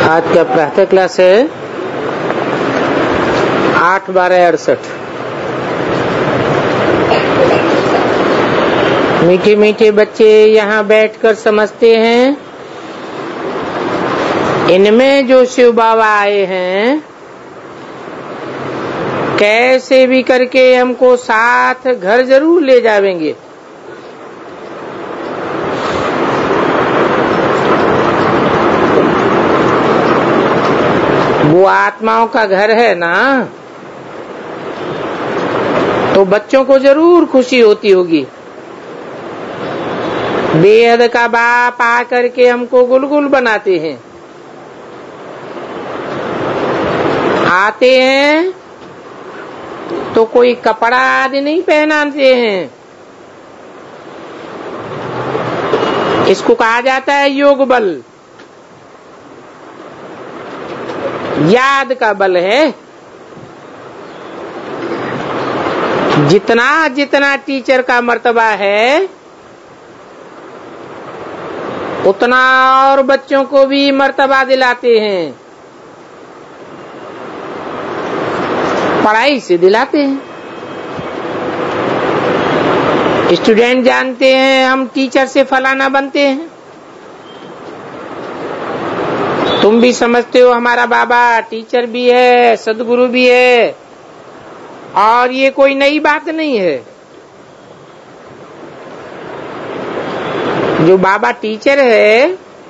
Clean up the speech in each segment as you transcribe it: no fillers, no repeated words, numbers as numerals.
आज का प्रातः क्लास है 8/12/68। मीठे मीठे बच्चे यहाँ बैठकर समझते हैं, इनमें जो शिव बाबा आए हैं कैसे भी करके हमको साथ घर जरूर ले जावेंगे। वो आत्माओं का घर है ना, तो बच्चों को जरूर खुशी होती होगी। बेहद का बाप आकर के हमको गुलगुल बनाते हैं। आते हैं तो कोई कपड़ा आदि नहीं पहनाते हैं। इसको कहा जाता है योग बल, याद का बल है। जितना जितना टीचर का मर्तबा है उतना और बच्चों को भी मर्तबा दिलाते हैं, पढ़ाई से दिलाते हैं। स्टूडेंट जानते हैं हम टीचर से फलाना बनते हैं। तुम भी समझते हो हमारा बाबा टीचर भी है, सदगुरु भी है, और ये कोई नई बात नहीं है। जो बाबा टीचर है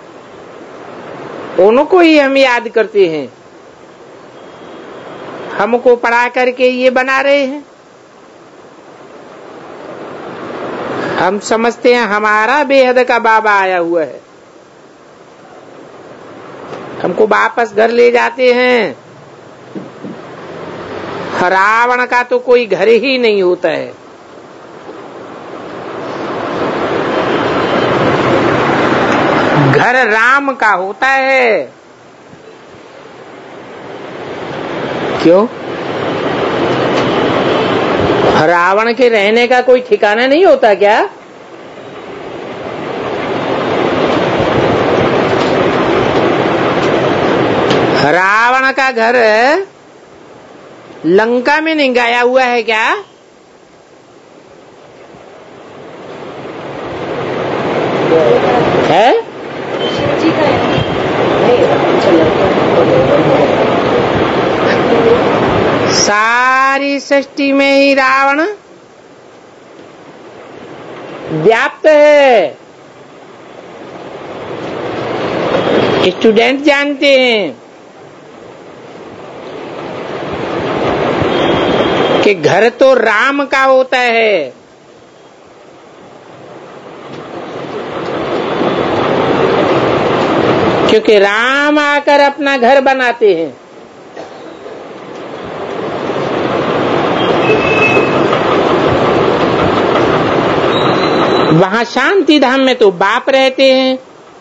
उनको ही हम याद करते हैं। हमको पढ़ा करके ये बना रहे हैं। हम समझते हैं हमारा बेहद का बाबा आया हुआ है, हमको वापस घर ले जाते हैं। रावण का तो कोई घर ही नहीं होता है। घर राम का होता है। क्यों? रावण के रहने का कोई ठिकाना नहीं होता क्या? रावण का घर लंका में नहीं गया हुआ है क्या? है? सारी सृष्टि में ही रावण व्याप्त है। स्टूडेंट जानते हैं कि घर तो राम का होता है। क्योंकि राम आकर अपना घर बनाते हैं। वहां शांति धाम में तो बाप रहते हैं।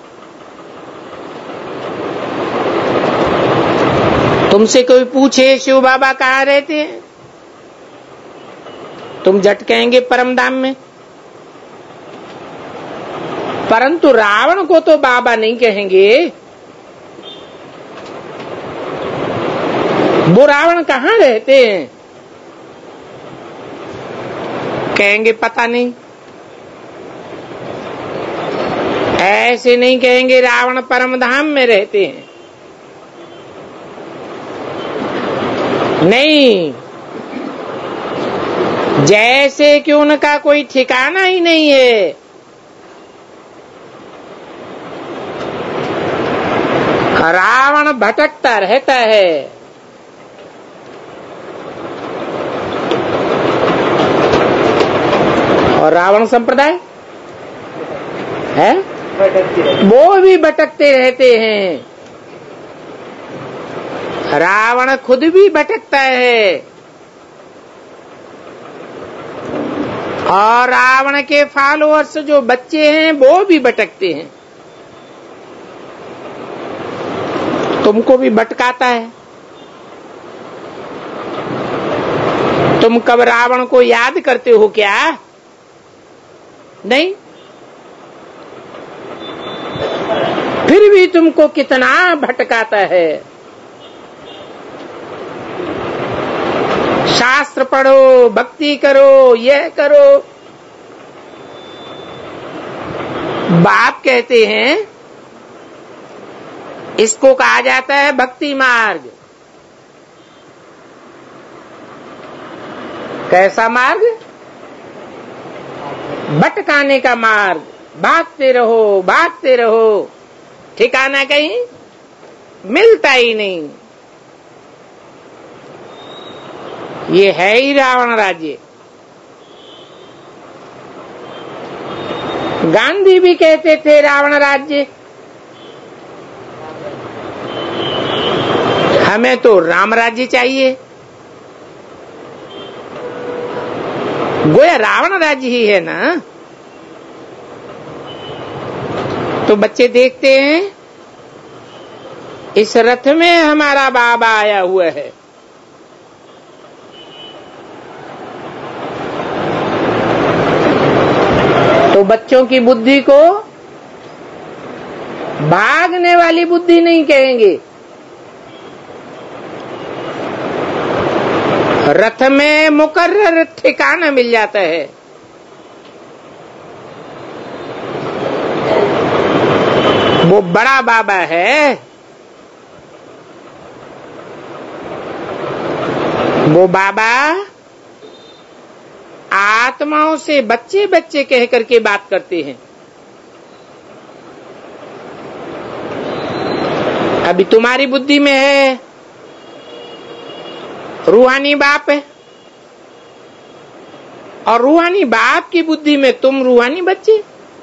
तुमसे कोई पूछे शिव बाबा कहाँ रहते हैं, तुम झट कहेंगे परम धाम में। परंतु रावण को तो बाबा नहीं कहेंगे। वो रावण कहाँ रहते हैं? कहेंगे पता नहीं। ऐसे नहीं कहेंगे रावण परम धाम में रहते हैं। नहीं, जैसे कि उनका कोई ठिकाना ही नहीं है। रावण भटकता रहता है। और रावण संप्रदाय है, वो भी भटकते रहते हैं। रावण खुद भी भटकता है और रावण के फॉलोअर्स जो बच्चे हैं वो भी भटकते हैं। तुमको भी भटकाता है। तुम कब रावण को याद करते हो क्या? नहीं। फिर भी तुमको कितना भटकाता है। शास्त्र पढ़ो, भक्ति करो, यह करो। बाप कहते हैं इसको कहा जाता है भक्ति मार्ग। कैसा मार्ग? भटकाने का मार्ग। भागते रहो, भागते रहो, ठिकाना कहीं मिलता ही नहीं। ये है ही रावण राज्य। गांधी भी कहते थे रावण राज्य। हमें तो राम राज्य चाहिए। गोया रावण राज्य ही है ना। तो बच्चे देखते हैं इस रथ में हमारा बाबा आया हुआ है। तो बच्चों की बुद्धि को भागने वाली बुद्धि नहीं कहेंगे। रथ में मुकर्रर ठिकाना मिल जाता है। वो बड़ा बाबा है। वो बाबा आत्माओं से बच्चे बच्चे कह करके बात करते हैं। अभी तुम्हारी बुद्धि में है रूहानी बाप है, और रूहानी बाप की बुद्धि में तुम रूहानी बच्चे।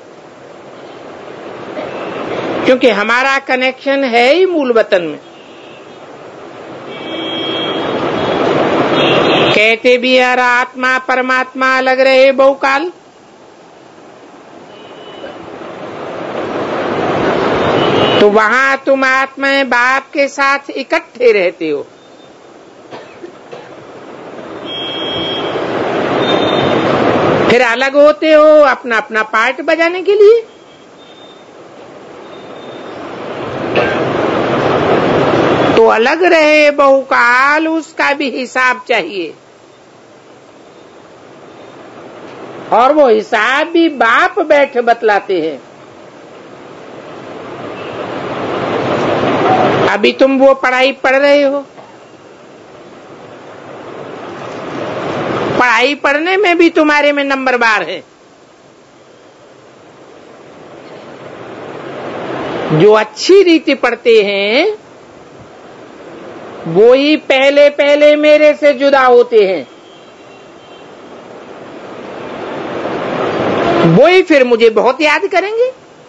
क्योंकि हमारा कनेक्शन है ही मूल वतन में। कहते भी यार आत्मा परमात्मा अलग रहे बहुकाल। तो वहां तुम आत्मा बाप के साथ इकट्ठे रहते हो। फिर अलग होते हो अपना अपना पार्ट बजाने के लिए। तो अलग रहे बहुकाल, उसका भी हिसाब चाहिए। और वो हिसाब भी बाप बैठ बतलाते हैं। अभी तुम वो पढ़ाई पढ़ रहे हो। पढ़ाई पढ़ने में भी तुम्हारे में नंबर बार है। जो अच्छी रीति पढ़ते हैं वो ही पहले पहले मेरे से जुदा होते हैं। वो ही फिर मुझे बहुत याद करेंगे,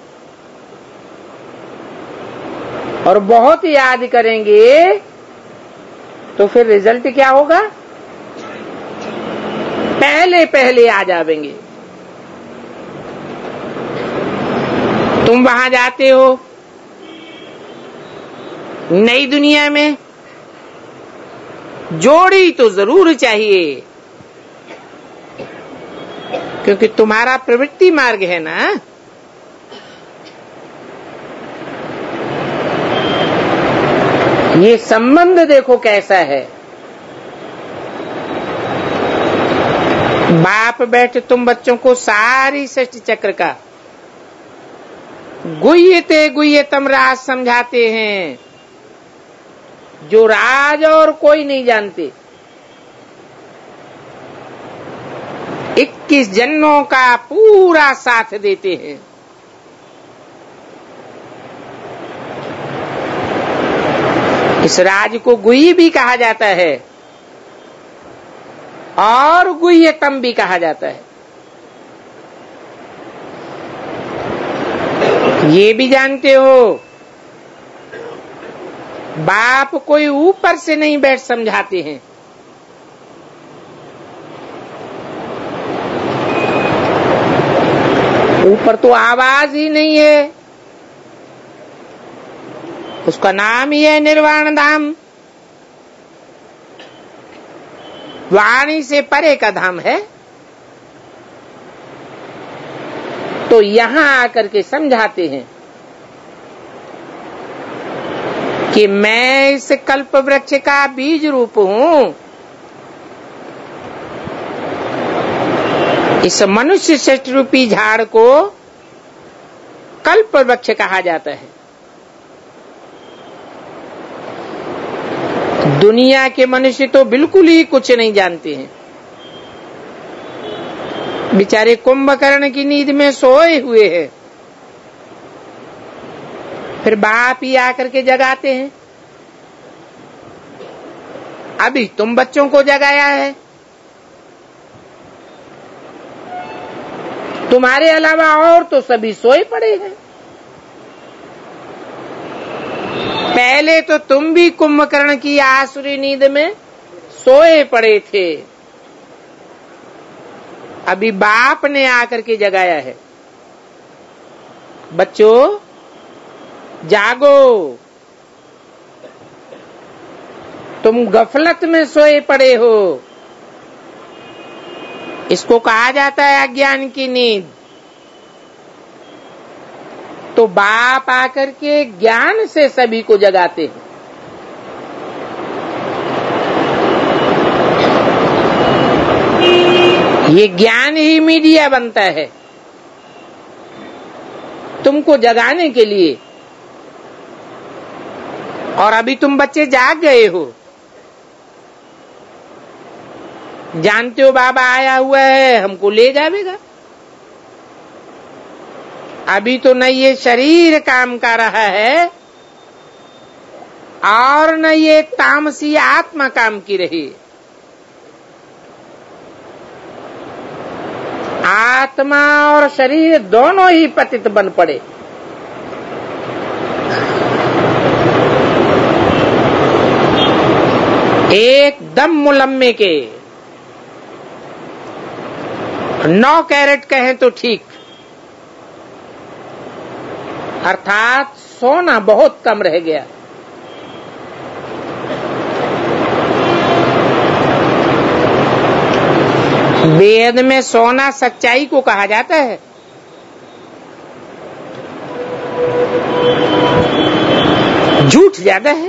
और बहुत याद करेंगे तो फिर रिजल्ट क्या होगा? पहले पहले आ जाएंगे। तुम वहां जाते हो नई दुनिया में, जोड़ी तो जरूर चाहिए, क्योंकि तुम्हारा प्रवृत्ति मार्ग है ना। ये संबंध देखो कैसा है। बाप बैठे तुम बच्चों को सारी सृष्टि चक्र का गुह्यते गुह्यतम राज समझाते हैं, जो राज और कोई नहीं जानते। 21 जन्मों का पूरा साथ देते हैं। इस राज को गुह्य भी कहा जाता है और गुह्यतम भी कहा जाता है। ये भी जानते हो बाप कोई ऊपर से नहीं बैठ समझाते हैं। ऊपर तो आवाज ही नहीं है, उसका नाम ही है निर्वाण धाम। वाणी से परे का धाम है। तो यहां आकर के समझाते हैं कि मैं इस कल्प वृक्ष का बीज रूप हूं। इस मनुष्य श्रेष्ठ रूपी झाड़ को कल्प वृक्ष कहा जाता है। दुनिया के मनुष्य तो बिल्कुल ही कुछ नहीं जानते हैं। बेचारे कुंभकर्ण की नींद में सोए हुए हैं, फिर बाप ही आकर के जगाते हैं। अभी तुम बच्चों को जगाया है, तुम्हारे अलावा और तो सभी सोए पड़े हैं। पहले तो तुम भी कुंभकर्ण की आसुरी नींद में सोए पड़े थे, अभी बाप ने आकर के जगाया है। बच्चों जागो, तुम गफलत में सोए पड़े हो। इसको कहा जाता है अज्ञान की नींद। तो बाप आकर के ज्ञान से सभी को जगाते हैं। ये ज्ञान ही मीडिया बनता है तुमको जगाने के लिए। और अभी तुम बच्चे जाग गए हो, जानते हो बाबा आया हुआ है, हमको ले जाएगा। अभी तो न ये शरीर काम कर रहा है और न ये तामसी आत्मा काम की रही। आत्मा और शरीर दोनों ही पतित बन पड़े। एकदम मुलम्मे के 9 कैरेट कहें तो ठीक, अर्थात सोना बहुत कम रह गया। वेद में सोना सच्चाई को कहा जाता है। झूठ ज्यादा है।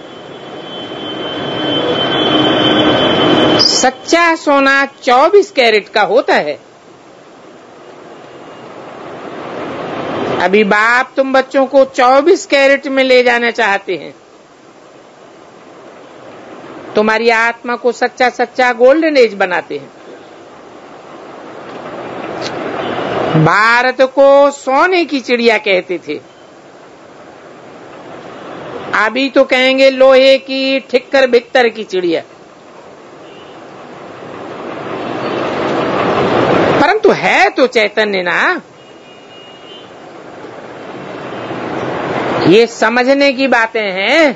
सच्चा सोना 24 कैरेट का होता है। अभी बाप तुम बच्चों को 24 कैरेट में ले जाना चाहते हैं। तुम्हारी आत्मा को सच्चा सच्चा गोल्डन एज बनाते हैं। भारत को सोने की चिड़िया कहते थे, अभी तो कहेंगे लोहे की ठिक्कर बित्तर की चिड़िया। परंतु है तो चैतन्य ना। ये समझने की बातें हैं।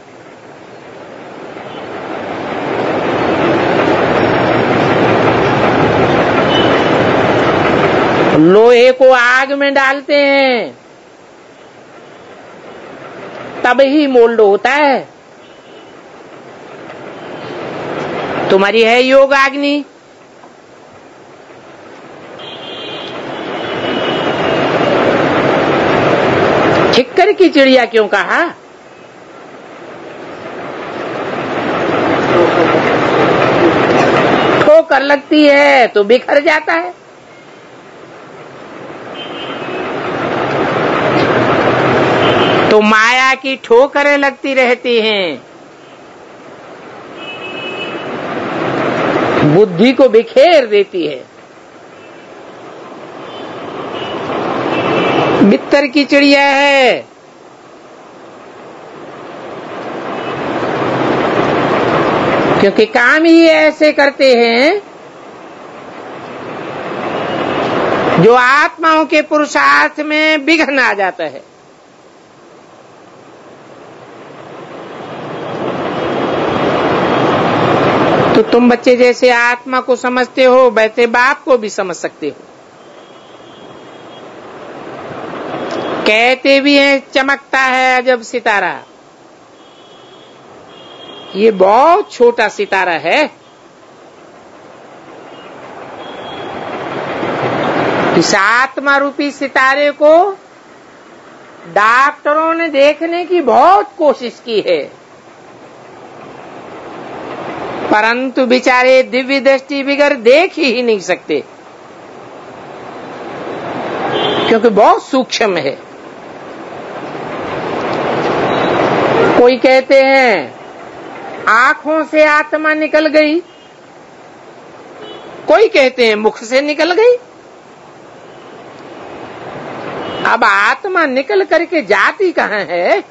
लोहे को आग में डालते हैं तब ही मोल्ड होता है। तुम्हारी है योग अग्नि, ठिक्कर की चिड़िया क्यों कहा? ठोकर लगती है तो बिखर जाता है। तो माया की ठोकरें लगती रहती हैं, बुद्धि को बिखेर देती है। बित्तर की चिड़िया है, क्योंकि काम ही ऐसे करते हैं जो आत्माओं के पुरुषार्थ में विघ्न आ जाता है। तो तुम बच्चे जैसे आत्मा को समझते हो वैसे बाप को भी समझ सकते हो। कहते भी हैं चमकता है अजब सितारा, ये बहुत छोटा सितारा है। इस आत्मा रूपी सितारे को डॉक्टरों ने देखने की बहुत कोशिश की है, परंतु बेचारे दिव्य दृष्टि बगैर देख ही नहीं सकते, क्योंकि बहुत सूक्ष्म है। कोई कहते हैं आंखों से आत्मा निकल गई, कोई कहते हैं मुख से निकल गई। अब आत्मा निकल करके जाती कहाँ है?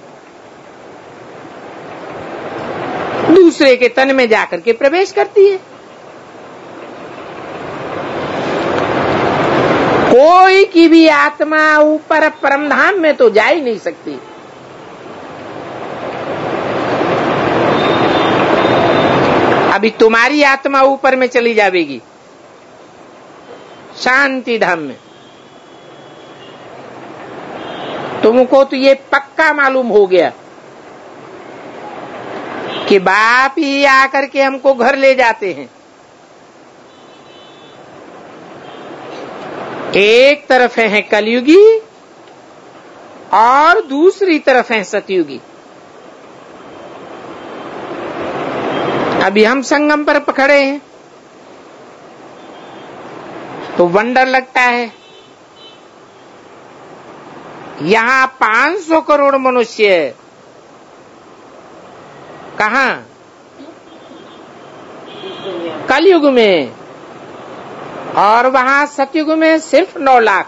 दूसरे के तन में जाकर के प्रवेश करती है। कोई की भी आत्मा ऊपर परमधाम में तो जा ही नहीं सकती। अभी तुम्हारी आत्मा ऊपर में चली जाएगी शांति धाम में, तुमको तो ये पक्का मालूम हो गया कि बाप ही आकर के हमको घर ले जाते हैं। एक तरफ है कलयुगी और दूसरी तरफ है सतयुगी। अभी हम संगम पर पकड़े हैं तो वंडर लगता है। यहां 500 करोड़ मनुष्य, कहां? कलयुग में, और वहां सतयुग में सिर्फ 9 लाख।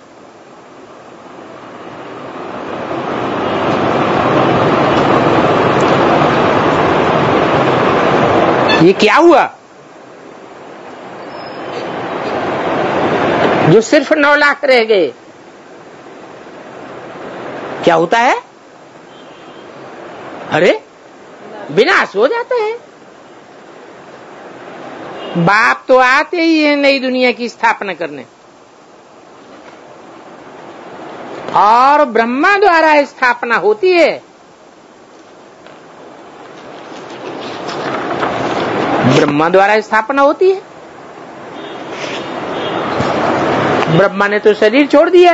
ये क्या हुआ जो सिर्फ 9 लाख रह गए? क्या होता है? अरे विनाश हो जाता है। बाप तो आते ही है नई दुनिया की स्थापना करने, और ब्रह्मा द्वारा स्थापना होती है। ब्रह्मा द्वारा स्थापना होती है। ब्रह्मा ने तो शरीर छोड़ दिया,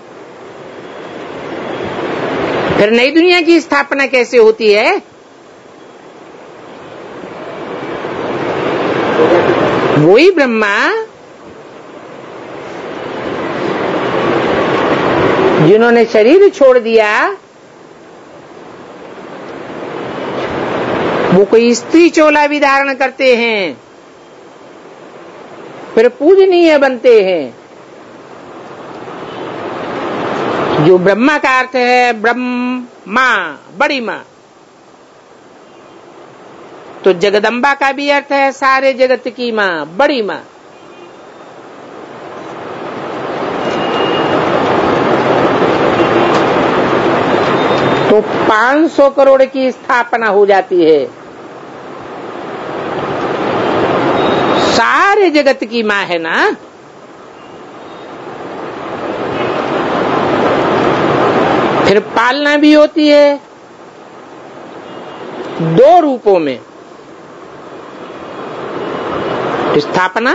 फिर नई दुनिया की स्थापना कैसे होती है? वही ब्रह्मा जिन्होंने शरीर छोड़ दिया, वो कोई स्त्री चोला भी धारण करते हैं, फिर पूजनीय बनते हैं। जो ब्रह्मा का अर्थ है ब्रह्मा, बड़ी मां, तो जगदम्बा का भी अर्थ है सारे जगत की मां, बड़ी मां। तो 500 करोड़ की स्थापना हो जाती है। सारे जगत की मां है ना। फिर पालना भी होती है 2 रूपों में। स्थापना,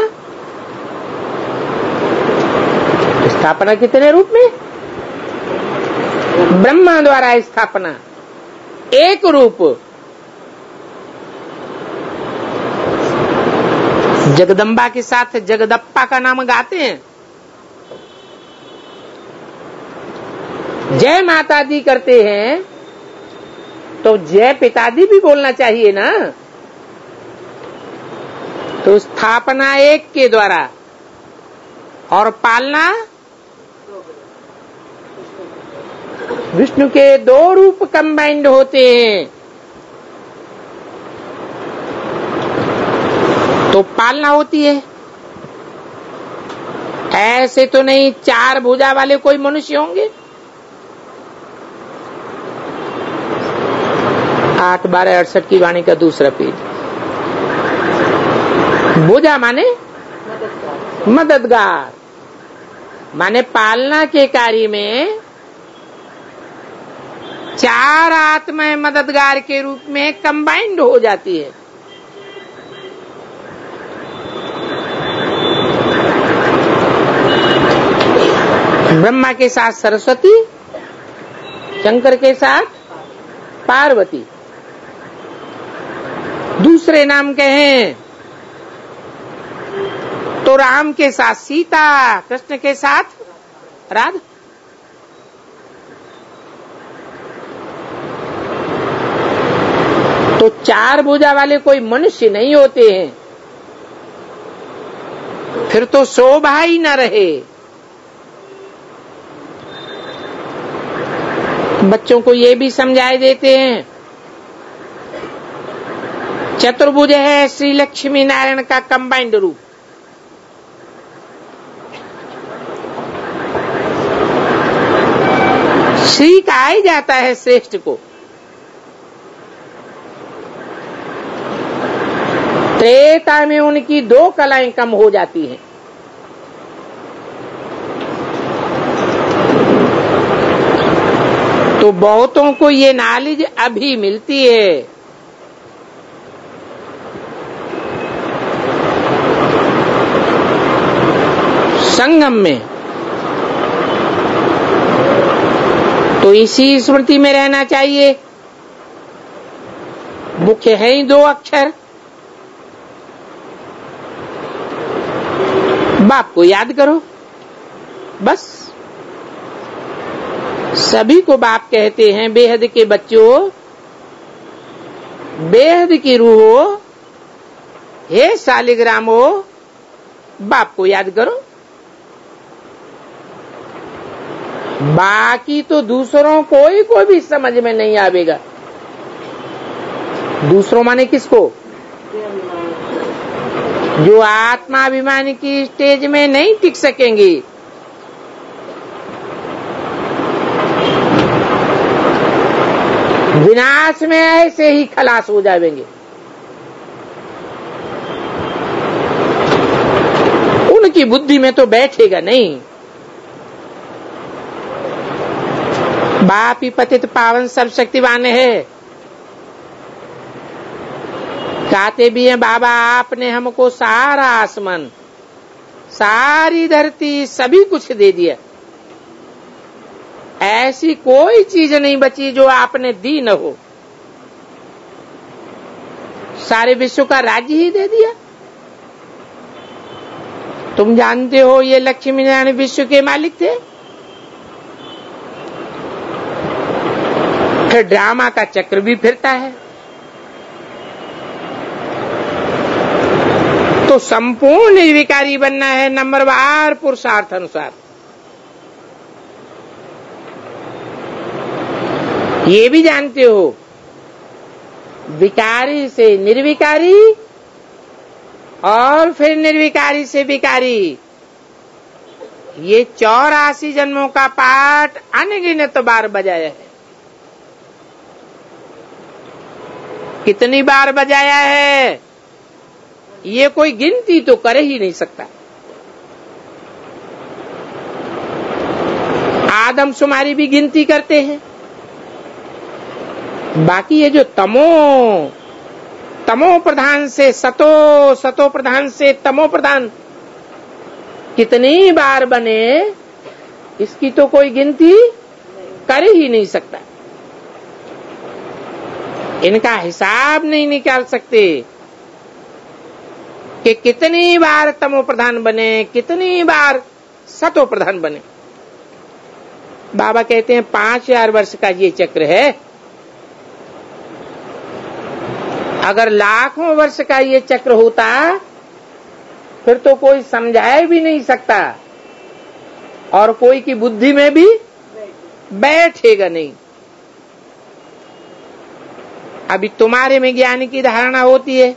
स्थापना कितने रूप में? ब्रह्मा द्वारा स्थापना एक रूप, जगदम्बा के साथ जगदप्पा का नाम गाते हैं, जय माता दी करते हैं, तो जय पिताजी भी बोलना चाहिए ना। तो स्थापना एक के द्वारा और पालना विष्णु के 2 रूप कंबाइंड होते हैं। तो पालना होती है। ऐसे तो नहीं 4 भुजा वाले कोई मनुष्य होंगे। 8-12-68 की वाणी का दूसरा पेज। भुजा माने मददगार, माने पालना के कार्य में 4 आत्माएं मददगार के रूप में कंबाइंड हो जाती है। ब्रह्मा के साथ सरस्वती शंकर के साथ पार्वती। दूसरे नाम कहें तो राम के साथ सीता, कृष्ण के साथ राधा। तो चार भुजा वाले कोई मनुष्य नहीं होते हैं, फिर तो शोभा ही न रहे। बच्चों को ये भी समझाए देते हैं, चतुर्भुज है श्री लक्ष्मी नारायण का कंबाइंड रूप। श्री कहा ही जाता है श्रेष्ठ को। त्रेता में उनकी दो कलाएं कम हो जाती हैं। तो बहुतों को ये नॉलेज अभी मिलती है। संगम में तो इसी स्मृति में रहना चाहिए। मुख्य है ही दो अक्षर, बाप को याद करो बस। सभी को बाप कहते हैं। बेहद के बच्चों, बेहद की रूह हो, हे शालिग्राम हो, बाप को याद करो। बाकी तो दूसरों कोई को भी समझ में नहीं आवेगा। दूसरों माने किसको? जो आत्माभिमान की स्टेज में नहीं टिक सकेंगे। विनाश में ऐसे ही खलास हो जाएंगे। उनकी बुद्धि में तो बैठेगा नहीं। बाप ही पतित पावन सर्वशक्तिवान है। कहते भी हैं बाबा आपने हमको सारा आसमान, सारी धरती, सभी कुछ दे दिया। ऐसी कोई चीज नहीं बची जो आपने दी न हो। सारे विश्व का राज्य ही दे दिया। तुम जानते हो ये लक्ष्मी नारायण विश्व के मालिक थे। फिर ड्रामा का चक्र भी फिरता है। तो संपूर्ण निर्विकारी बनना है नंबरवार पुरुषार्थ अनुसार। ये भी जानते हो विकारी से निर्विकारी और फिर निर्विकारी से विकारी, ये 84 जन्मों का पाठ अनगिनत बार बजाया है। कितनी बार बजाया है ये कोई गिनती तो कर ही नहीं सकता। आदमशुमारी भी गिनती करते हैं। बाकी ये जो तमो प्रधान से सतो, सतो प्रधान से तमो प्रधान कितनी बार बने, इसकी तो कोई गिनती कर ही नहीं सकता। इनका हिसाब नहीं निकाल सकते कि कितनी बार तमो प्रधान बने, कितनी बार सतो प्रधान बने। बाबा कहते हैं 5000 वर्ष का ये चक्र है। अगर लाखों वर्ष का ये चक्र होता फिर तो कोई समझाए भी नहीं सकता और कोई की बुद्धि में भी बैठेगा नहीं। अभी तुम्हारे में ज्ञान की धारणा होती है,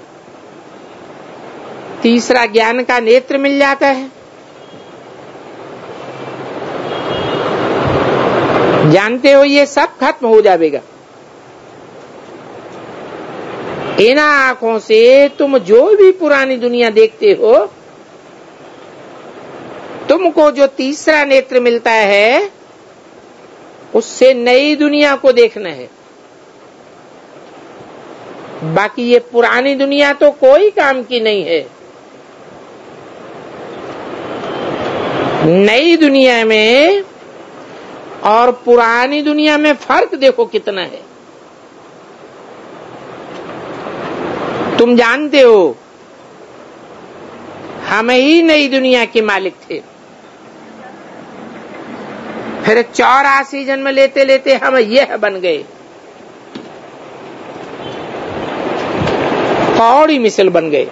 तीसरा ज्ञान का नेत्र मिल जाता है। जानते हो ये सब खत्म हो जाएगा। इन आंखों से तुम जो भी पुरानी दुनिया देखते हो, तुमको जो तीसरा नेत्र मिलता है उससे नई दुनिया को देखना है। बाकी ये पुरानी दुनिया तो कोई काम की नहीं है। नई दुनिया में और पुरानी दुनिया में फर्क देखो कितना है। तुम जानते हो हम ही नई दुनिया के मालिक थे, फिर 84 जन्म लेते लेते हम यह बन गए, कौड़ी मिसल बन गए।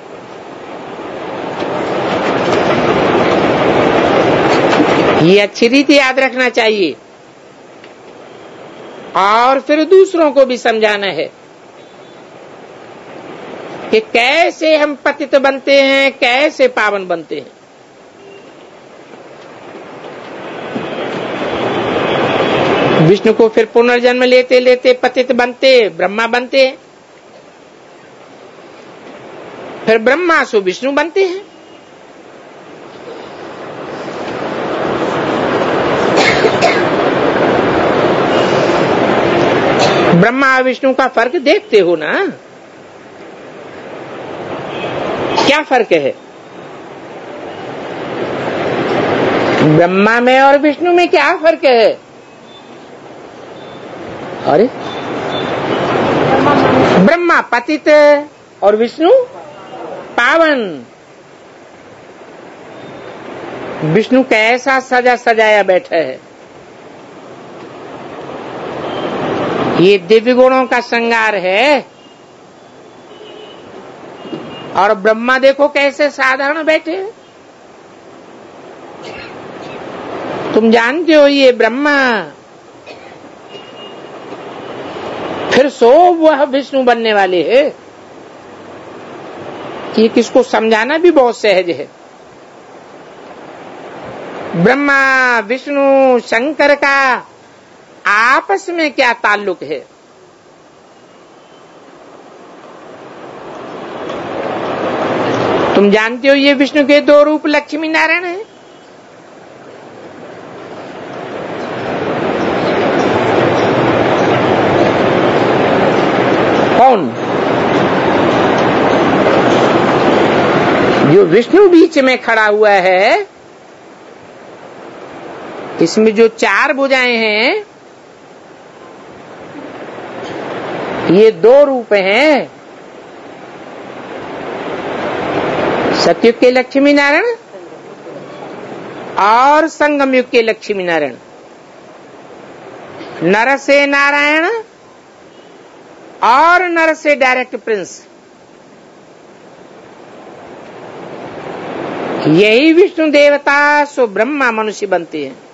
ये अच्छी रीति याद रखना चाहिए और फिर दूसरों को भी समझाना है कि कैसे हम पतित बनते हैं, कैसे पावन बनते हैं। विष्णु को फिर पुनर्जन्म लेते लेते पतित बनते ब्रह्मा बनते हैं, फिर ब्रह्मा से विष्णु बनते हैं। ब्रह्मा और विष्णु का फर्क देखते हो ना, क्या फर्क है ब्रह्मा में और विष्णु में? क्या फर्क है? अरे ब्रह्मा पतित और विष्णु पावन। विष्णु कैसा सजा सजाया बैठा है, ये दिव्य गुणों का श्रृंगार है। और ब्रह्मा देखो कैसे साधारण बैठे हैं। तुम जानते हो ये ब्रह्मा फिर सो वह विष्णु बनने वाले हैं। ये किसको समझाना भी बहुत सहज है। ब्रह्मा विष्णु शंकर का आपस में क्या ताल्लुक है? तुम जानते हो ये विष्णु के दो रूप लक्ष्मी नारायण है। कौन? जो विष्णु बीच में खड़ा हुआ है, इसमें जो 4 भुजाएं हैं, ये 2 रूप हैं। सतयुग के लक्ष्मी नारायण और संगम युग के लक्ष्मी नारायण। नर से नारायण और नर से डायरेक्ट प्रिंस। यही विष्णु देवता सो ब्रह्मा मनुष्य बनते हैं।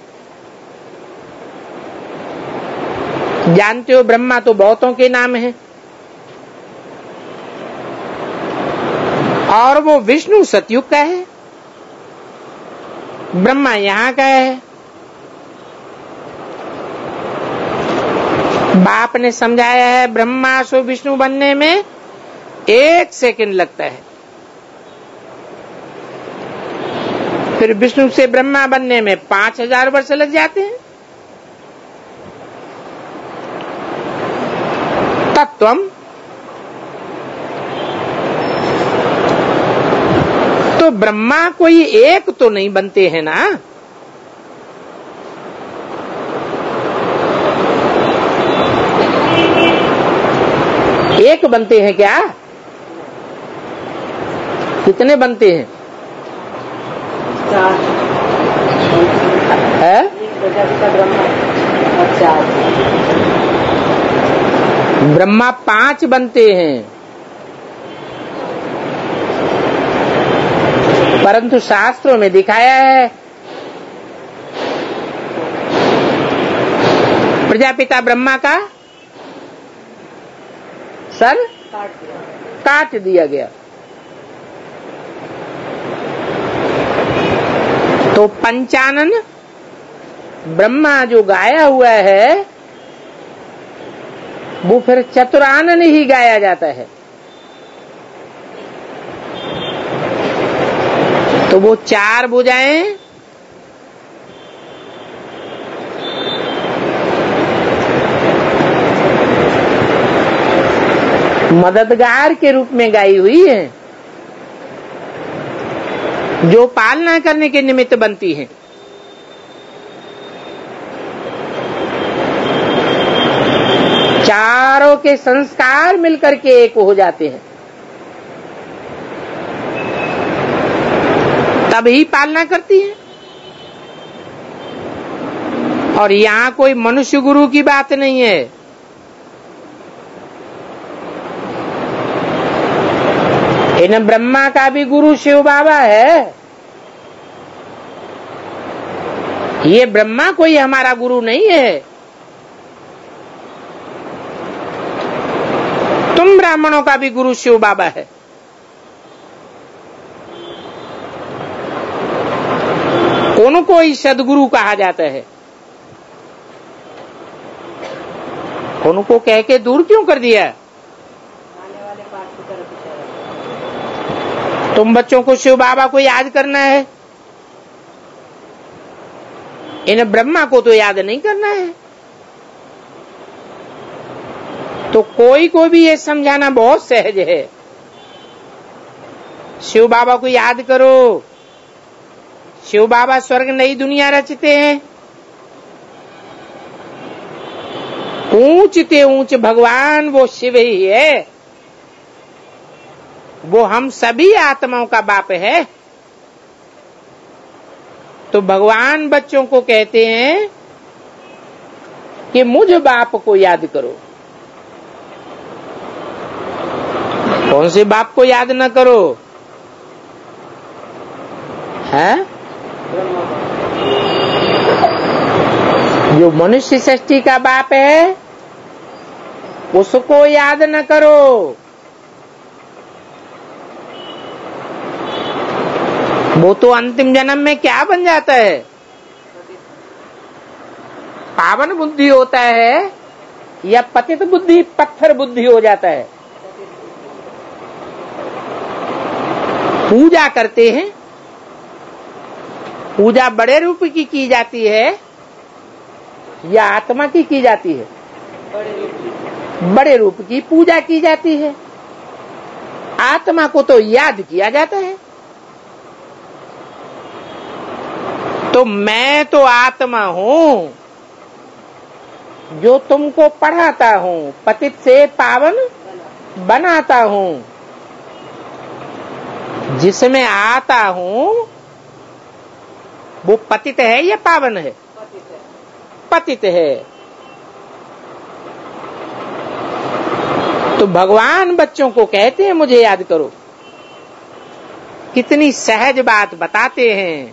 जानते हो ब्रह्मा तो बहुतों के नाम है और वो विष्णु सतयुग का है, ब्रह्मा यहाँ का है। बाप ने समझाया है ब्रह्मा सो विष्णु बनने में 1 सेकंड लगता है, फिर विष्णु से ब्रह्मा बनने में 5000 वर्ष लग जाते हैं। तत्वम तो ब्रह्मा कोई एक तो नहीं बनते हैं ना। एक बनते हैं क्या? कितने बनते हैं? 4 है? ब्रह्मा 5 बनते हैं, परंतु शास्त्रों में दिखाया है प्रजापिता ब्रह्मा का सर काट दिया गया। तो पंचानन ब्रह्मा जो गाया हुआ है वो फिर चतुरानन ही गाया जाता है। तो वो 4 भुजाएं मददगार के रूप में गाई हुई है, जो पालना करने के निमित्त बनती हैं। चारों के संस्कार मिलकर के एक हो जाते हैं, तभी पालना करती है। और यहाँ कोई मनुष्य गुरु की बात नहीं है। इन ब्रह्मा का भी गुरु शिव बाबा है। ये ब्रह्मा कोई हमारा गुरु नहीं है। तुम ब्राह्मणों का भी गुरु शिव बाबा है। उनको ही सदगुरु कहा जाता है। उनको कह के दूर क्यों कर दिया? तुम बच्चों को शिव बाबा को याद करना है, इन ब्रह्मा को तो याद नहीं करना है। तो कोई को भी ये समझाना बहुत सहज है। शिव बाबा को याद करो। शिव बाबा स्वर्ग नई दुनिया रचते हैं। ऊंचते ऊंच भगवान वो शिव ही है। वो हम सभी आत्माओं का बाप है। तो भगवान बच्चों को कहते हैं कि मुझ बाप को याद करो। कौन से बाप को याद न करो? है जो मनुष्य सृष्टि का बाप है उसको याद न करो। वो तो अंतिम जन्म में क्या बन जाता है? पावन बुद्धि होता है या पतित बुद्धि, पत्थर बुद्धि हो जाता है। पूजा करते हैं। पूजा बड़े रूप की जाती है या आत्मा की जाती है? बड़े रूप की पूजा की जाती है। आत्मा को तो याद किया जाता है। तो मैं तो आत्मा हूँ जो तुमको पढ़ाता हूँ, पतित से पावन बनाता हूँ। जिसमें आता हूँ वो पतित है या पावन है? पतित है। तो भगवान बच्चों को कहते हैं मुझे याद करो। कितनी सहज बात बताते हैं।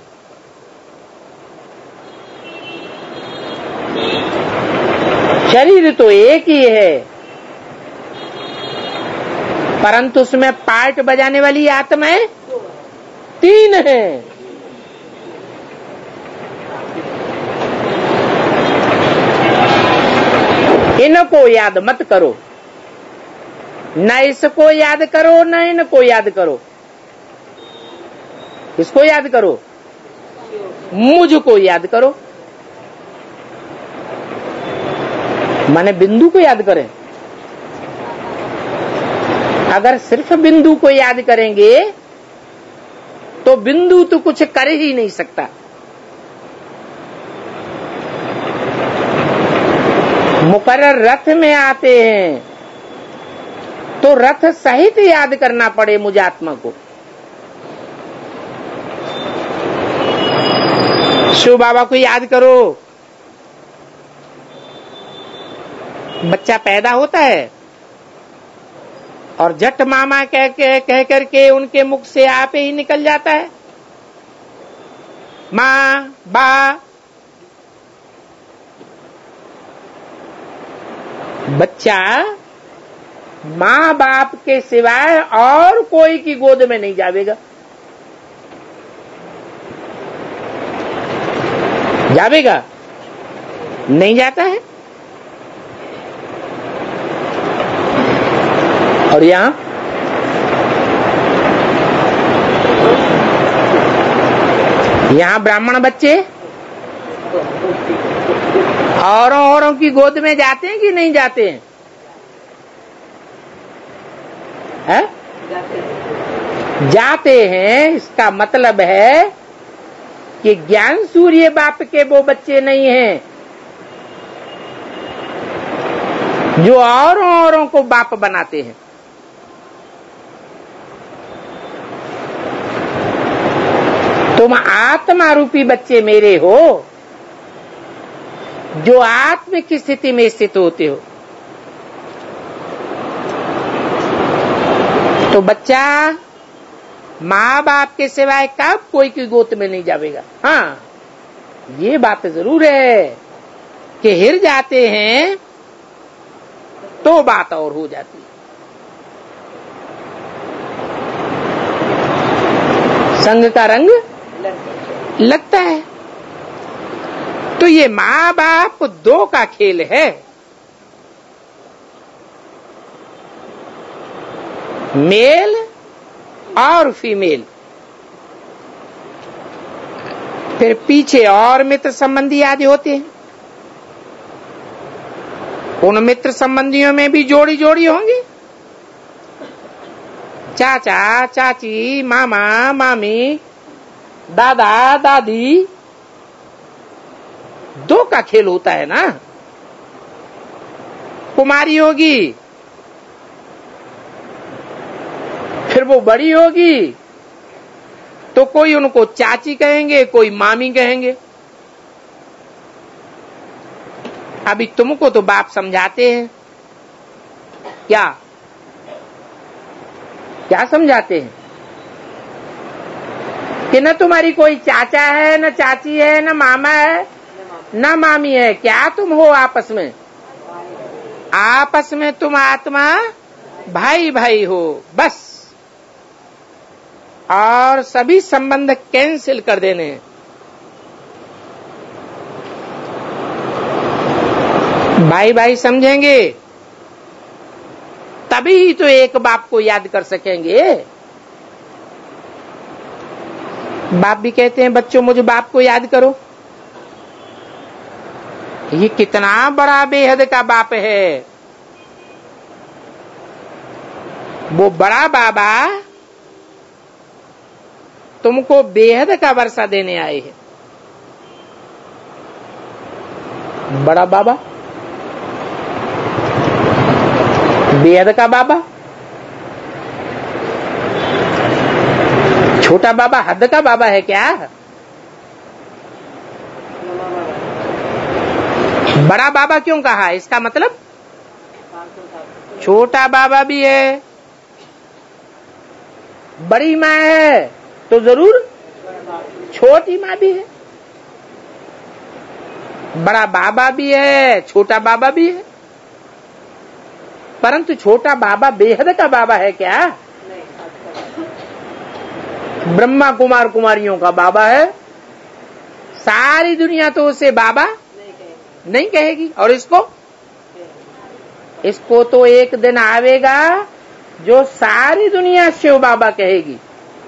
शरीर तो एक ही है, परंतु उसमें पार्ट बजाने वाली आत्माएं 3 हैं। इनको याद मत करो, न इसको याद करो न इनको याद करो। किसको याद करो? मुझको याद करो। माने बिंदु को याद करें। अगर सिर्फ बिंदु को याद करेंगे तो बिंदु तो कुछ कर ही नहीं सकता। मुकर्रर रथ में आते हैं तो रथ सहित याद करना पड़े मुझ आत्मा को। शिव बाबा को याद करो। बच्चा पैदा होता है और जट मामा कह करके उनके मुख से आप ही निकल जाता है माँ बा। बच्चा माँ बाप के सिवाय और कोई की गोद में नहीं जावेगा। जावेगा? नहीं जाता है। और यहाँ ब्राह्मण बच्चे औरों की गोद में जाते हैं कि नहीं जाते हैं? है? जाते हैं। इसका मतलब है कि ज्ञान सूर्य बाप के वो बच्चे नहीं हैं। जो औरों को बाप बनाते हैं। तुम आत्मा रूपी बच्चे मेरे हो, जो आत्म की स्थिति में स्थित होते हो। तो बच्चा माँ बाप के सिवाय कब कोई की गोद में नहीं जावेगा। हाँ, ये बात जरूर है कि हिर जाते हैं तो बात और हो जाती है। संग का रंग लगता है। तो ये माँ बाप दो का खेल है। मेल और फीमेल। फिर पीछे और मित्र संबंधी आदि होते हैं। उन मित्र संबंधियों में भी जोड़ी जोड़ी होंगी। चाचा चाची, मामा मामी, दादा दादी, दो का खेल होता है ना। कुमारी होगी, फिर वो बड़ी होगी तो कोई उनको चाची कहेंगे, कोई मामी कहेंगे। अभी तुमको तो बाप समझाते हैं। क्या समझाते हैं कि न तुम्हारी कोई चाचा है, न चाची है, न मामा है, न मामी है। क्या तुम हो आपस में? आपस में तुम आत्मा भाई भाई हो, बस। और सभी संबंध कैंसिल कर देने हैं। भाई भाई समझेंगे तभी तो एक बाप को याद कर सकेंगे। बाप भी कहते हैं बच्चों मुझे बाप को याद करो। ये कितना बड़ा बेहद का बाप है। वो बड़ा बाबा तुमको बेहद का वर्षा देने आए हैं। बड़ा बाबा, बेहद का बाबा, छोटा बाबा हद का बाबा है क्या? बड़ा बाबा क्यों कहा? इसका मतलब छोटा बाबा भी है, बड़ी माँ है तो जरूर छोटी माँ भी है। बड़ा बाबा भी है, छोटा बाबा भी है। परंतु छोटा बाबा बेहद का बाबा है क्या? ब्रह्मा कुमार कुमारियों का बाबा है। सारी दुनिया तो उसे बाबा नहीं कहेगी। और इसको तो एक दिन आवेगा जो सारी दुनिया शिव बाबा कहेगी।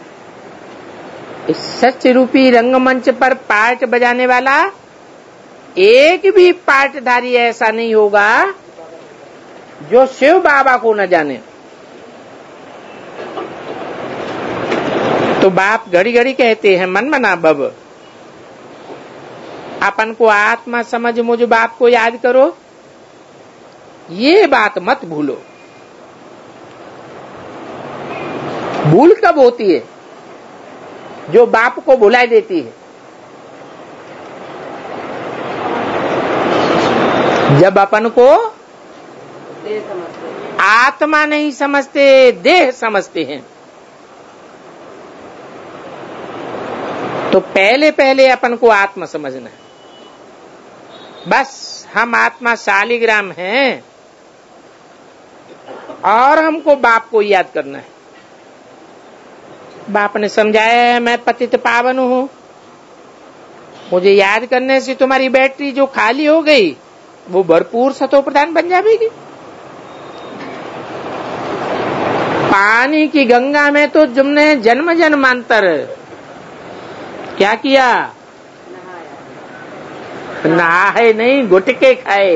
इस सच रूपी रंगमंच पर पार्ट बजाने वाला एक भी पार्टधारी ऐसा नहीं होगा जो शिव बाबा को न जाने। तो बाप घड़ी घड़ी कहते हैं मन मना बब, अपन को आत्मा समझ मुझ बाप को याद करो। ये बात मत भूलो। भूल कब होती है? जो बाप को भुला देती है। जब अपन को आत्मा नहीं समझते, देह समझते हैं। तो पहले पहले अपन को आत्मा समझना है। बस हम आत्मा शालिग्राम हैं और हमको बाप को याद करना है। बाप ने समझाया है मैं पतित पावन हूं, मुझे याद करने से तुम्हारी बैटरी जो खाली हो गई वो भरपूर सतो प्रधान बन जाएगी। पानी की गंगा में तो तुमने जन्म जन्मांतर क्या किया? नहाए नहीं, गुटके खाए।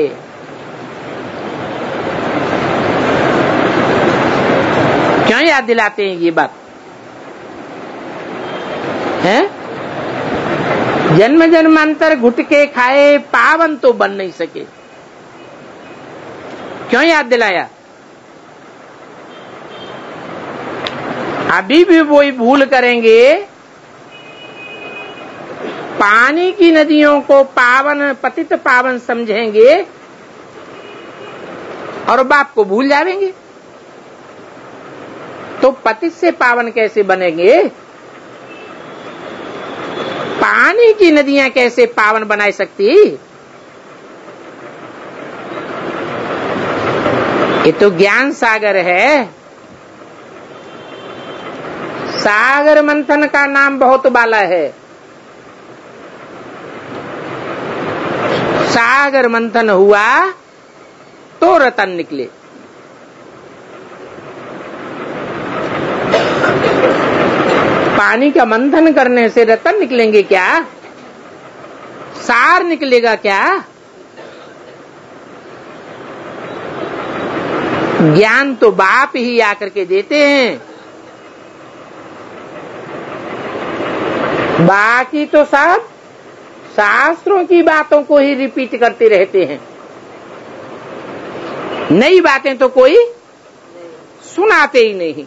क्यों याद दिलाते हैं ये बात? है जन्म जन्मांतर गुटके खाए, पावन तो बन नहीं सके। क्यों याद दिलाया? अभी भी वही भूल करेंगे, पानी की नदियों को पावन, पतित पावन समझेंगे और बाप को भूल जाएंगे, तो पतित से पावन कैसे बनेंगे? पानी की नदियां कैसे पावन बना सकती? ये तो ज्ञान सागर है। सागर मंथन का नाम बहुत बाला है। सागर मंथन हुआ तो रतन निकले। पानी का मंथन करने से रतन निकलेंगे क्या? सार निकलेगा क्या? ज्ञान तो बाप ही आकर के देते हैं, बाकी तो सब शास्त्रों की बातों को ही रिपीट करते रहते हैं। नई बातें तो कोई सुनाते ही नहीं।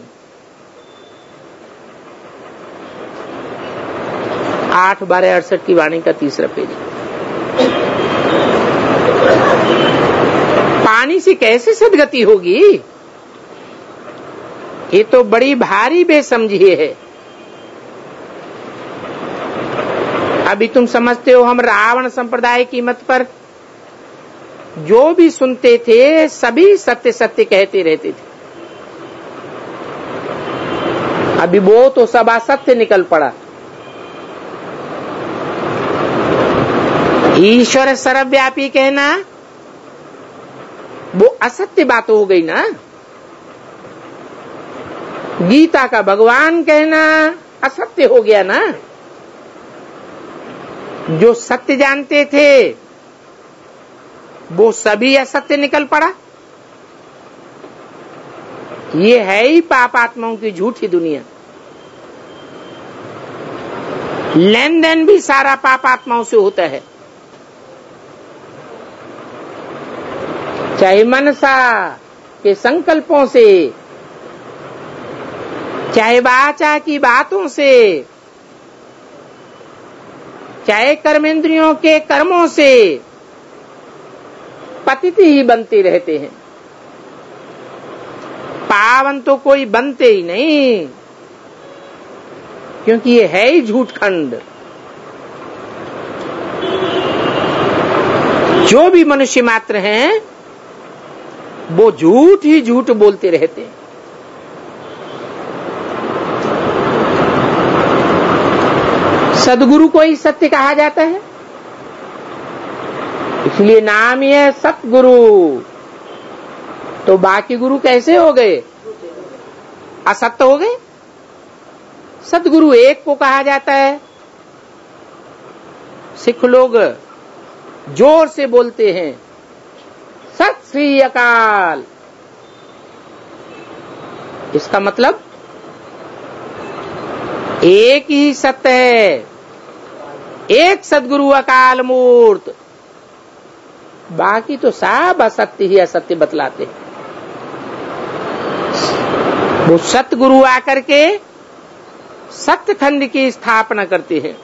8/12/68 की वाणी का 3रा पेज। पानी से कैसे सदगति होगी? ये तो बड़ी भारी बेसमझी है। अभी तुम समझते हो हम रावण संप्रदाय की मत पर जो भी सुनते थे सभी सत्य सत्य कहते रहते थे। अभी वो तो सब असत्य निकल पड़ा। ईश्वर सर्वव्यापी कहना वो असत्य बात हो गई ना। गीता का भगवान कहना असत्य हो गया ना। जो सत्य जानते थे वो सभी असत्य निकल पड़ा। ये है ही पापात्माओं की झूठी दुनिया। लेन देन भी सारा पापात्माओं से होता है, चाहे मनसा के संकल्पों से, चाहे वाचा की बातों से, चाहे कर्मेंद्रियों के कर्मों से, पतित ही बनते रहते हैं। पावन तो कोई बनते ही नहीं, क्योंकि ये है ही झूठ खंड। जो भी मनुष्य मात्र हैं वो झूठ ही झूठ बोलते रहते हैं। सदगुरु को ही सत्य कहा जाता है, इसलिए नाम ही है सतगुरु। तो बाकी गुरु कैसे हो गए? असत्य हो गए। सतगुरु एक को कहा जाता है। सिख लोग जोर से बोलते हैं सत श्री अकाल। इसका मतलब एक ही सत्य है, एक सदगुरु अकाल मूर्त। बाकी तो सब असत्य ही असत्य बतलाते हैं। वो सतगुरु आकर के सत्यखंड की स्थापना करते हैं।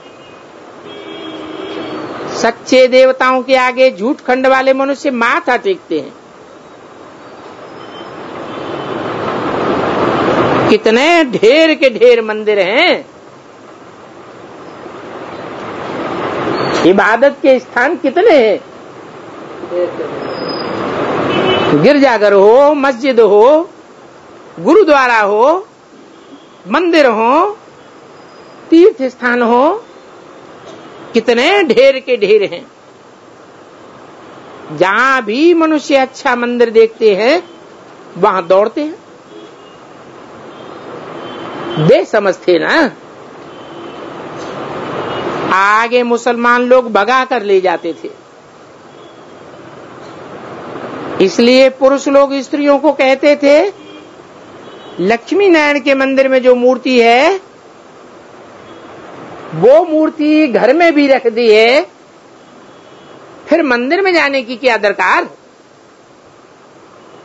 सच्चे देवताओं के आगे झूठ खंड वाले मनुष्य माथा टेकते हैं। कितने ढेर के ढेर मंदिर हैं। इबादत के स्थान कितने हैं। गिरजाघर हो, मस्जिद हो, गुरुद्वारा हो, मंदिर हो, तीर्थ स्थान हो, कितने ढेर के ढेर हैं। जहां भी मनुष्य अच्छा मंदिर देखते हैं वहां दौड़ते हैं। बेसमझ थे ना। आगे मुसलमान लोग भगा कर ले जाते थे। इसलिए पुरुष लोग स्त्रियों को कहते थे लक्ष्मी नारायण के मंदिर में जो मूर्ति है वो मूर्ति घर में भी रख दी है, फिर मंदिर में जाने की क्या दरकार।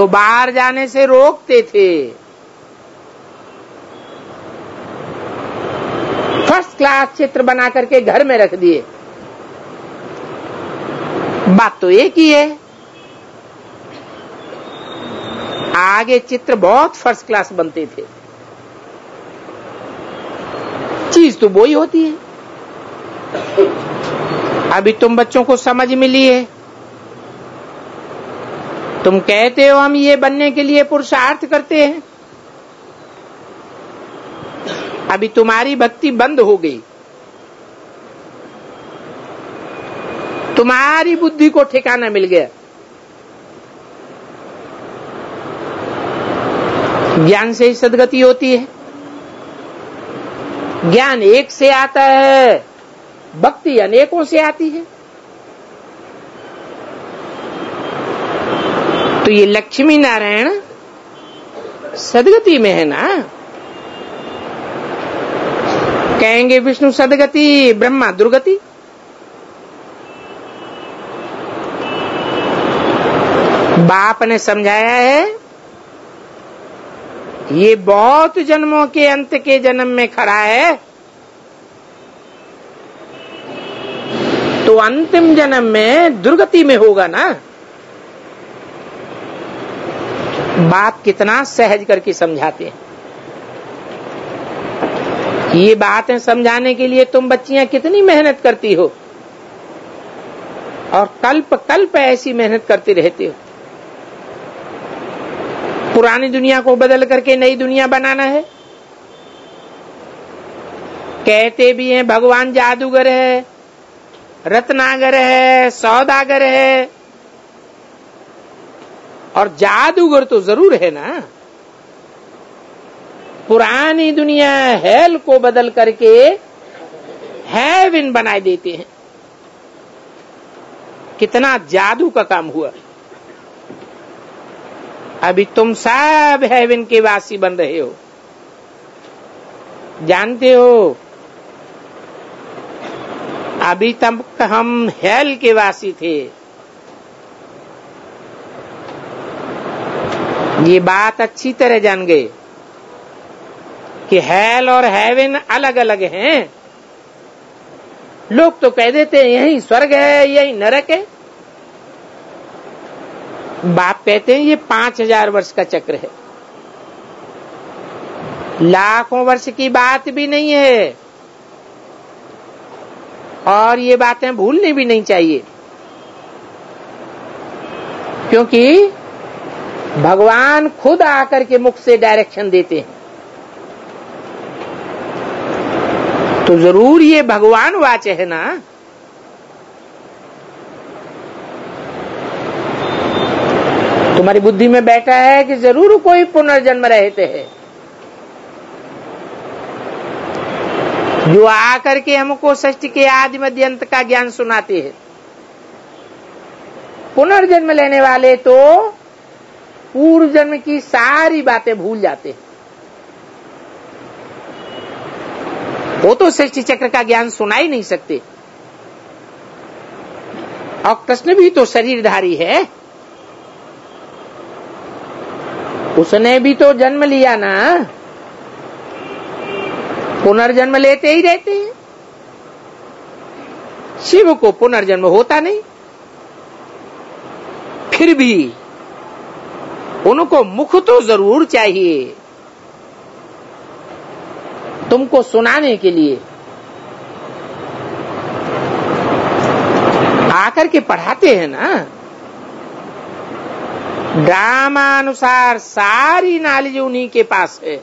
तो बाहर जाने से रोकते थे। फर्स्ट क्लास चित्र बना करके घर में रख दिए। बात तो एक ही है, आगे चित्र बहुत फर्स्ट क्लास बनते थे। चीज तो वो ही होती है। अभी तुम बच्चों को समझ मिली है, तुम कहते हो हम ये बनने के लिए पुरुषार्थ करते हैं। अभी तुम्हारी भक्ति बंद हो गई, तुम्हारी बुद्धि को ठिकाना मिल गया। ज्ञान से ही सद्गति होती है। ज्ञान एक से आता है, भक्ति अनेकों से आती है। तो ये लक्ष्मी नारायण सद्गति में है ना। कहेंगे विष्णु सद्गति, ब्रह्मा दुर्गति। बाप ने समझाया है, ये बहुत जन्मों के अंत के जन्म में खड़ा है, तो अंतिम जन्म में दुर्गति में होगा ना। बात कितना सहज करके समझाते हैं। ये बातें समझाने के लिए तुम बच्चियां कितनी मेहनत करती हो, और कल्प कल्प ऐसी मेहनत करते रहते हो। पुरानी दुनिया को बदल करके नई दुनिया बनाना है। कहते भी हैं भगवान जादूगर है, रत्नागर है, सौदागर है, और जादूगर तो जरूर है ना। पुरानी दुनिया हेल को बदल करके हेवन बना देते हैं। कितना जादू का काम हुआ। अभी तुम सब हेवन के वासी बन रहे हो। जानते हो अभी तक हम हेल के वासी थे। ये बात अच्छी तरह जान गए कि हेल और हेवन अलग अलग हैं। लोग तो कह देते हैं यही स्वर्ग है, यही नरक है। बाप कहते हैं ये 5000 वर्ष का चक्र है, लाखों वर्ष की बात भी नहीं है। और ये बातें भूलनी भी नहीं चाहिए, क्योंकि भगवान खुद आकर के मुख से डायरेक्शन देते हैं। तो जरूर ये भगवान वाचे है ना। तुम्हारी बुद्धि में बैठा है कि जरूर कोई पुनर्जन्म रहते हैं, जो आकर के हमको सृष्टि के आदि मध्य अंत का ज्ञान सुनाते हैं। पुनर्जन्म लेने वाले तो पूर्व जन्म की सारी बातें भूल जाते हैं। वो तो सृष्टि चक्र का ज्ञान सुना ही नहीं सकते। और कृष्ण भी तो शरीरधारी है, उसने भी तो जन्म लिया ना। पुनर्जन्म लेते ही रहते हैं। शिव को पुनर्जन्म होता नहीं, फिर भी उनको मुख तो जरूर चाहिए तुमको सुनाने के लिए। आकर के पढ़ाते हैं ना। ड्रामा अनुसार सारी नॉलेज उन्हीं के पास है।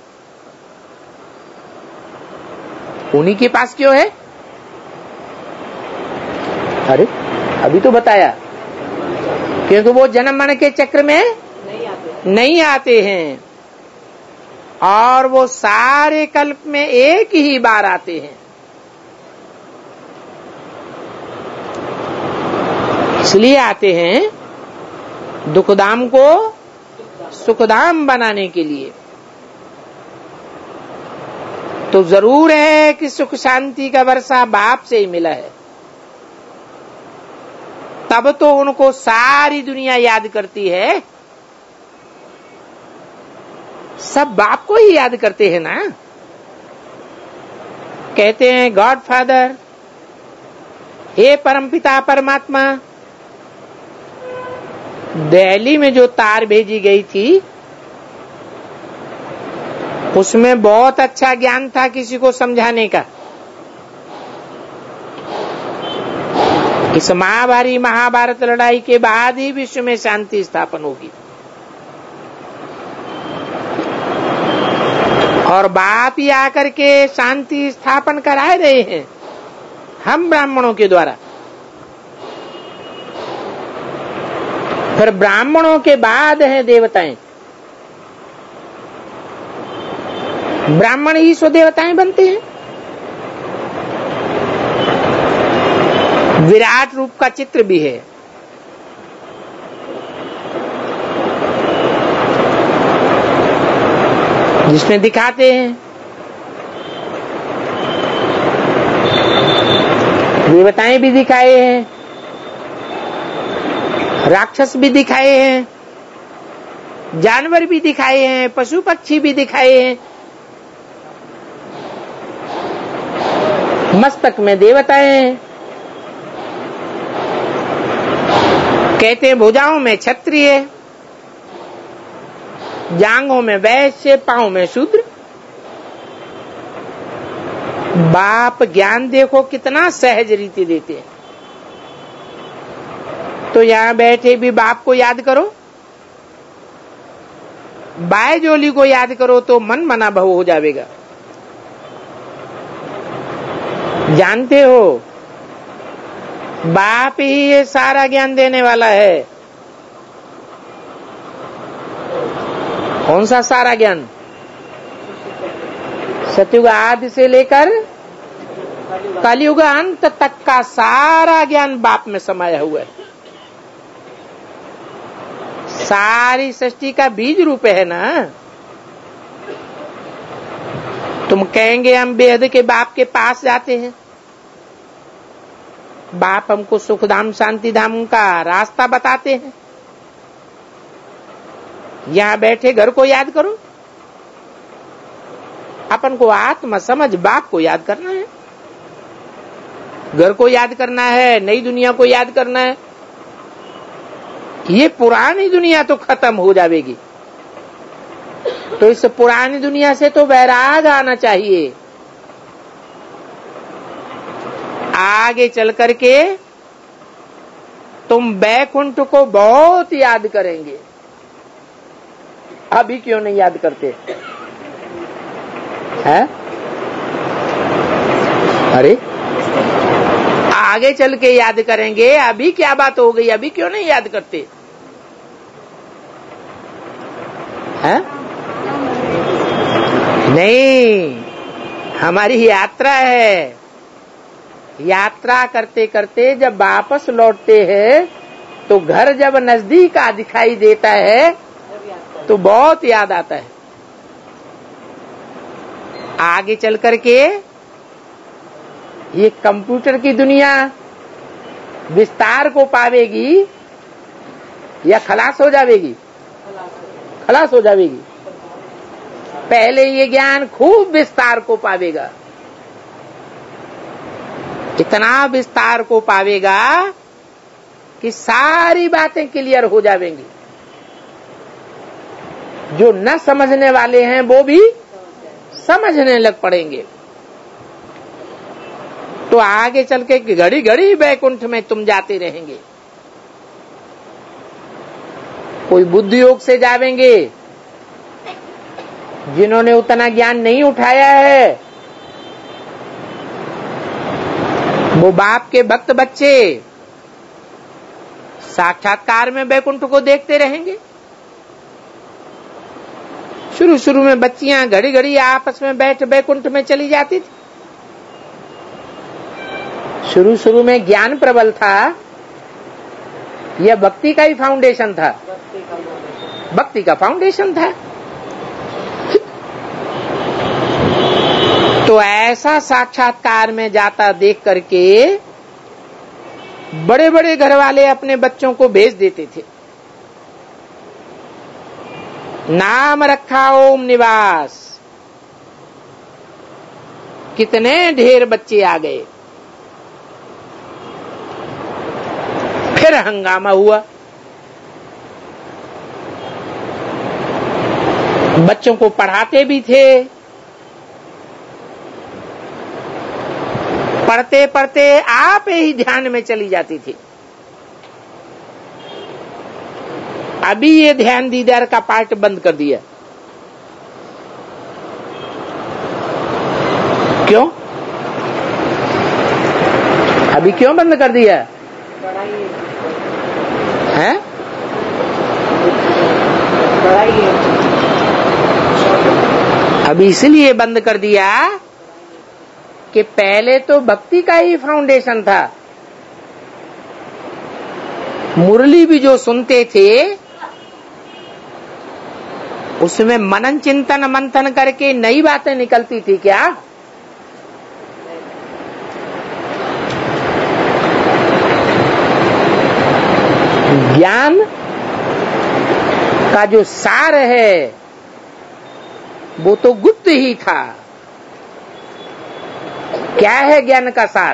उन्हीं के पास क्यों है? अरे अभी तो बताया, क्योंकि वो जन्म मरण के चक्र में नहीं आते हैं, और वो सारे कल्प में एक ही बार आते हैं। इसलिए आते हैं दुखधाम को सुखधाम बनाने के लिए। तो जरूर है कि सुख शांति का वर्षा बाप से ही मिला है, तब तो उनको सारी दुनिया याद करती है। सब बाप को ही याद करते हैं ना। कहते हैं गॉड फादर, हे परमपिता परमात्मा। दिल्ली में जो तार भेजी गई थी उसमें बहुत अच्छा ज्ञान था किसी को समझाने का। इस महाभारत लड़ाई के बाद ही विश्व में शांति स्थापन होगी। और बाप ही आकर के शांति स्थापन करा रहे हैं हम ब्राह्मणों के द्वारा। फिर ब्राह्मणों के बाद हैं देवताएं। ब्राह्मण ही सो देवताएं बनते हैं। विराट रूप का चित्र भी है। जिसमें दिखाते हैं देवताएं भी दिखाए हैं, राक्षस भी दिखाए हैं, जानवर भी दिखाए हैं, पशु पक्षी भी दिखाए हैं। मस्तक में देवताएं, कहते हैं भुजाओं में क्षत्रिय, जांघों में वैश्य, पांव में शूद्र। बाप ज्ञान देखो कितना सहज रीति देते हैं। तो यहां बैठे भी बाप को याद करो, बाय जोली को याद करो तो मन मना भव हो जाएगा। जानते हो बाप ही ये सारा ज्ञान देने वाला है। कौन सा सारा ज्ञान? सतयुग आदि से लेकर कलयुग अंत तक का सारा ज्ञान बाप में समाया हुआ है। सारी सृष्टि का बीज रूप है ना। तुम कहेंगे हम बेहद के बाप के पास जाते हैं, बाप हमको सुखधाम शांति धाम का रास्ता बताते हैं। यहां बैठे घर को याद करो। अपन को आत्मा समझ बाप को याद करना है, घर को याद करना है, नई दुनिया को याद करना है। ये पुरानी दुनिया तो खत्म हो जाएगी, तो इस पुरानी दुनिया से तो वैराग आना चाहिए। आगे चल करके तुम बैकुंठ को बहुत याद करेंगे। अभी क्यों नहीं याद करते हैं? अरे आगे चल के याद करेंगे। अभी क्या बात हो गई? अभी क्यों नहीं याद करते हैं? नहीं, हमारी यात्रा है। यात्रा करते करते जब वापस लौटते हैं तो घर जब नजदीक आ दिखाई देता है तो बहुत याद आता है। आगे चल करके ये कंप्यूटर की दुनिया विस्तार को पावेगी या खलास हो जाएगी? खलास हो जाएगी। पहले ये ज्ञान खूब विस्तार को पावेगा, इतना विस्तार को पावेगा कि सारी बातें क्लियर हो जाएंगी। जो न समझने वाले हैं वो भी समझने लग पड़ेंगे। तो आगे चल के घड़ी घड़ी बैकुंठ में तुम जाते रहेंगे। कोई बुद्धि योग से जावेंगे, जिन्होंने उतना ज्ञान नहीं उठाया है वो बाप के भक्त बच्चे साक्षात्कार में बैकुंठ को देखते रहेंगे। शुरू शुरू में बच्चियां घड़ी घड़ी आपस में बैठ बैकुंठ में चली जाती थी। शुरू शुरू में ज्ञान प्रबल था, यह भक्ति का ही फाउंडेशन था। भक्ति का फाउंडेशन था। तो ऐसा साक्षात्कार में जाता देख करके बड़े बड़े घर वाले अपने बच्चों को भेज देते थे। नाम रखा ओम निवास। कितने ढेर बच्चे आ गए। फिर हंगामा हुआ। बच्चों को पढ़ाते भी थे। पढ़ते पढ़ते आप ही ध्यान में चली जाती थी। अभी ये ध्यान दीदार का पार्ट बंद कर दिया। क्यों? अभी क्यों बंद कर दिया है? अभी इसलिए बंद कर दिया कि पहले तो भक्ति का ही फाउंडेशन था। मुरली भी जो सुनते थे उसमें मनन चिंतन मंथन करके नई बातें निकलती थी क्या? ज्ञान का जो सार है वो तो गुप्त ही था। क्या है ज्ञान का सार?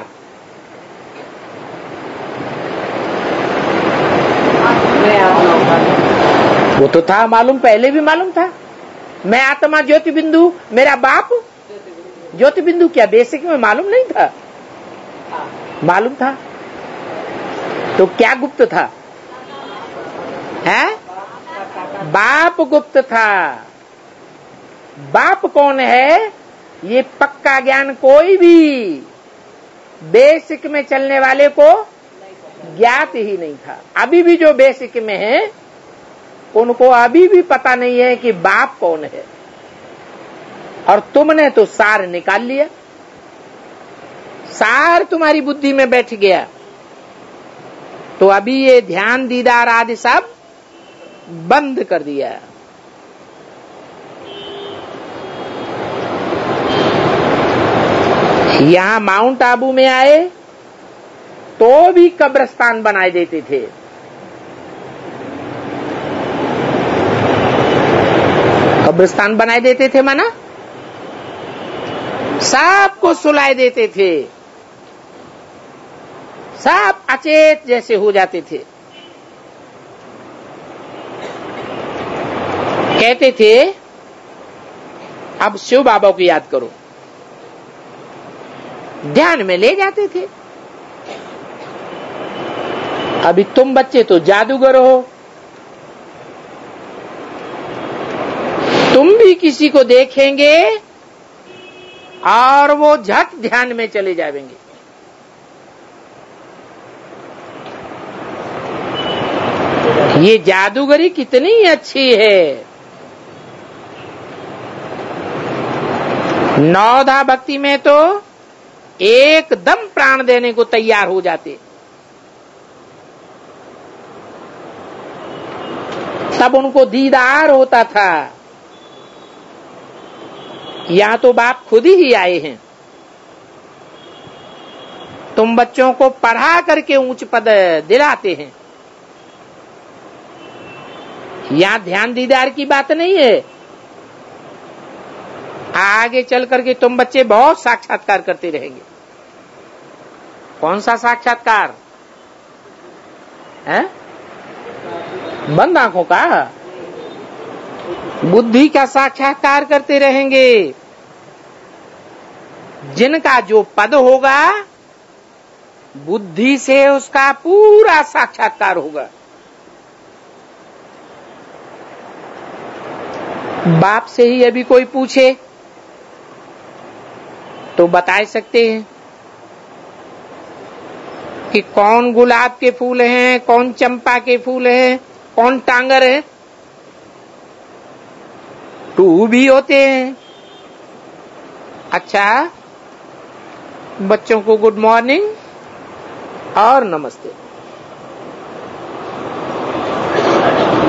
वो तो था मालूम, पहले भी मालूम था। मैं आत्मा ज्योति बिंदु, मेरा बाप ज्योति बिंदु। क्या बेसिक में मालूम नहीं था? मालूम था। तो क्या गुप्त था? है? बाप गुप्त था। बाप कौन है? ये पक्का ज्ञान कोई भी बेसिक में चलने वाले को ज्ञात ही नहीं था। अभी भी जो बेसिक में है उनको अभी भी पता नहीं है कि बाप कौन है। और तुमने तो सार निकाल लिया। सार तुम्हारी बुद्धि में बैठ गया। तो अभी ये ध्यान दीदार आदि सब बंद कर दिया। यहां माउंट आबू में आए तो भी कब्रिस्तान बनाए देते थे। कब्रिस्तान बनाए देते थे माना सबको सुलाए देते थे। सब अचेत जैसे हो जाते थे। कहते थे अब शिव बाबा को याद करो। ध्यान में ले जाते थे। अभी तुम बच्चे तो जादूगर हो। तुम भी किसी को देखेंगे और वो झट ध्यान में चले जाएंगे। ये जादूगरी कितनी अच्छी है। नौधा भक्ति में तो एकदम प्राण देने को तैयार हो जाते। तब उनको दीदार होता था। यहां तो बाप खुद ही आए हैं। तुम बच्चों को पढ़ा करके ऊंच पद दिलाते हैं। यहां ध्यान दीदार की बात नहीं है। आगे चल करके तुम बच्चे बहुत साक्षात्कार करते रहेंगे। कौन सा साक्षात्कार है? बंद आंखों का? बुद्धि का साक्षात्कार करते रहेंगे। जिनका जो पद होगा बुद्धि से उसका पूरा साक्षात्कार होगा। बाप से ही अभी कोई पूछे तो बता सकते हैं कि कौन गुलाब के फूल हैं, कौन चंपा के फूल हैं, कौन टांगर है। टू भी होते हैं। अच्छा, बच्चों को गुड मॉर्निंग और नमस्ते।